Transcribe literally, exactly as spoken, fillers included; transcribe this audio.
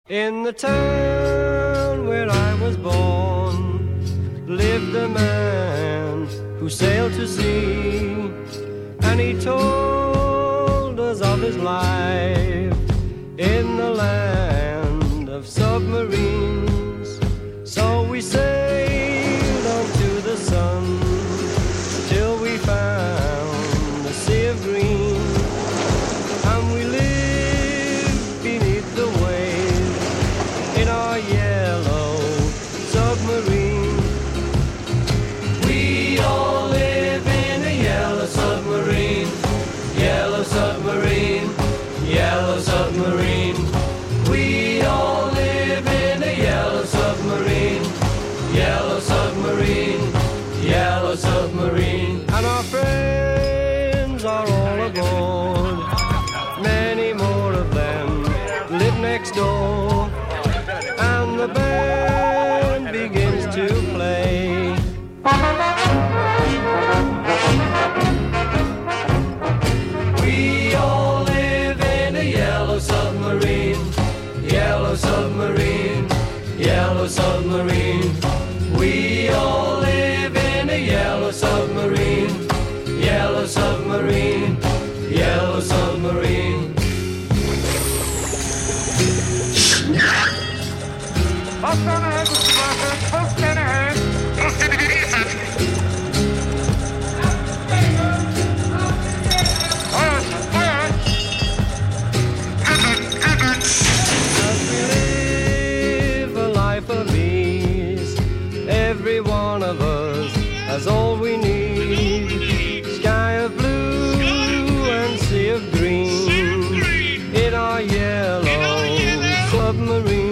In the town where I was born lived a man who sailed to sea, and he told us of his life in the land of submarines. So we sailed on to the sun till we found the sea of green, and we lived beneath the waves in our yellow submarine. We all live in a yellow submarine, yellow submarine, yellow submarine. We all live in a yellow submarine, yellow submarine, yellow submarine. And our friends are all aboard, many more of them live next door, and the band begins to play. We all live in a yellow submarine, yellow submarine, yellow submarine. We all live in a yellow submarine, yellow submarine, yellow submarine. Post on ahead, Mister Martin. Post on ahead. Post on ahead. As we live a life of ease, every one of us has all we need. Sky of blue and sea of green in our yellow submarine.